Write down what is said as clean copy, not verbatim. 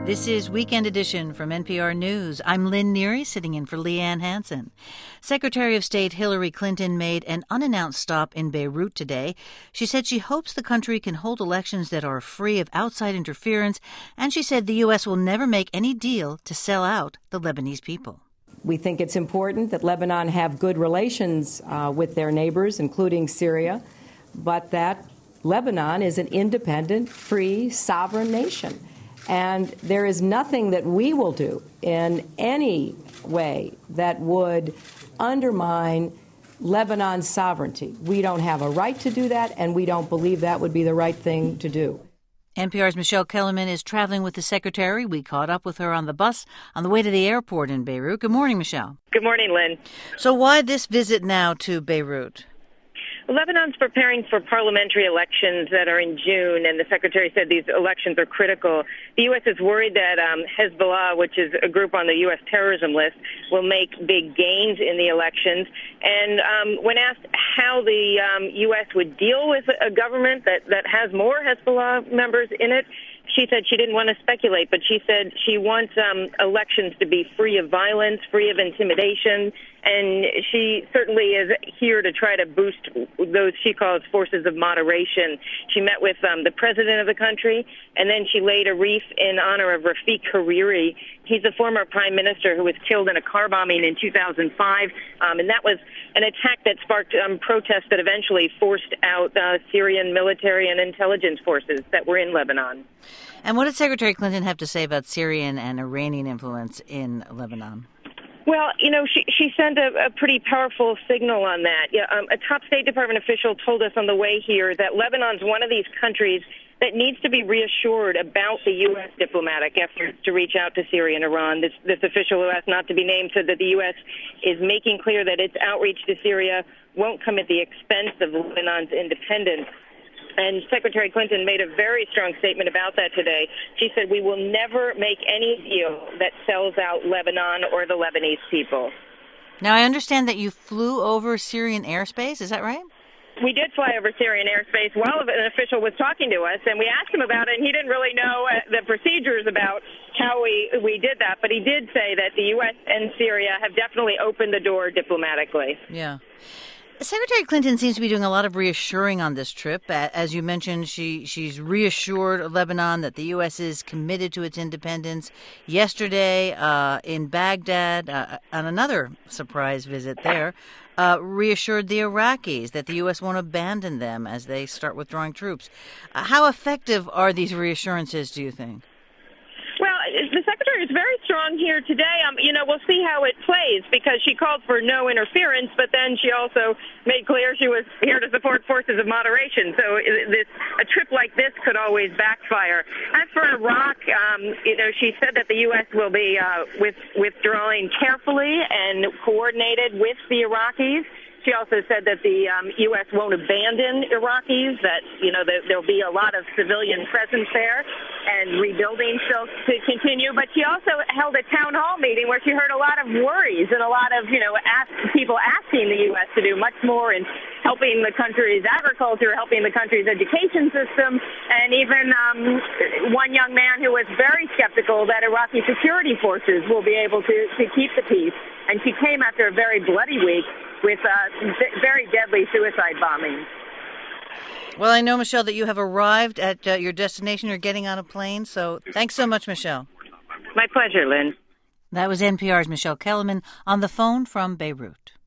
This is Weekend Edition from NPR News. I'm Lynn Neary, sitting in for Leanne Hansen. Secretary of State Hillary Clinton made an unannounced stop in Beirut today. She said she hopes the country can hold elections that are free of outside interference, and she said the U.S. will never make any deal to sell out the Lebanese people. We think it's important that Lebanon have good relations with their neighbors, including Syria, but that Lebanon is an independent, free, sovereign nation. And there is nothing that we will do in any way that would undermine Lebanon's sovereignty. We don't have a right to do that, and we don't believe that would be the right thing to do. NPR's Michelle Kellerman is traveling with the secretary. We caught up with her on the bus on the way to the airport in Beirut. Good morning, Michelle. Good morning, Lynn. So why this visit now to Beirut? Lebanon's preparing for parliamentary elections that are in June, and the secretary said these elections are critical. The U.S. is worried that Hezbollah, which is a group on the U.S. terrorism list, will make big gains in the elections. And when asked how the U.S. would deal with a government that has more Hezbollah members in it, she said she didn't want to speculate, but she said she wants elections to be free of violence, free of intimidation, and she certainly is here to try to boost those she calls forces of moderation. She met with the president of the country, and then she laid a wreath in honor of Rafiq Hariri. He's a former prime minister who was killed in a car bombing in 2005, and that was an attack that sparked protests that eventually forced out Syrian military and intelligence forces that were in Lebanon. And what did Secretary Clinton have to say about Syrian and Iranian influence in Lebanon? Well, she sent a pretty powerful signal on that. Yeah, a top State Department official told us on the way here that Lebanon's one of these countries that needs to be reassured about the U.S. diplomatic efforts to reach out to Syria and Iran. This official, who asked not to be named, said that the U.S. is making clear that its outreach to Syria won't come at the expense of Lebanon's independence. And Secretary Clinton made a very strong statement about that today. She said, "We will never make any deal that sells out Lebanon or the Lebanese people." Now, I understand that you flew over Syrian airspace. Is that right? We did fly over Syrian airspace while an official was talking to us, and we asked him about it, and he didn't really know the procedures about how we did that. But he did say that the U.S. and Syria have definitely opened the door diplomatically. Yeah. Secretary Clinton seems to be doing a lot of reassuring on this trip. As you mentioned, she's reassured Lebanon that the U.S. is committed to its independence. Yesterday in Baghdad, on another surprise visit there, reassured the Iraqis that the U.S. won't abandon them as they start withdrawing troops. How effective are these reassurances, do you think? Well, the secretary is very strong here today. We'll see how it plays, because she called for no interference, but then she also made clear she was here to support forces of moderation. So a trip like this could always backfire. As for Iraq, she said that the U.S. will be withdrawing carefully and coordinated with the Iraqis. She also said that the U.S. won't abandon Iraqis, that, there'll be a lot of civilian presence there and rebuilding still to continue. But she also held a town hall meeting where she heard a lot of worries and a lot of, people asking the U.S. to do much more in helping the country's agriculture, helping the country's education system, and even one young man who was very skeptical that Iraqi security forces will be able to keep the peace. And she came after a very bloody week with very deadly suicide bombings. Well, I know, Michelle, that you have arrived at your destination. You're getting on a plane. So thanks so much, Michelle. My pleasure, Lynn. That was NPR's Michelle Kellerman on the phone from Beirut.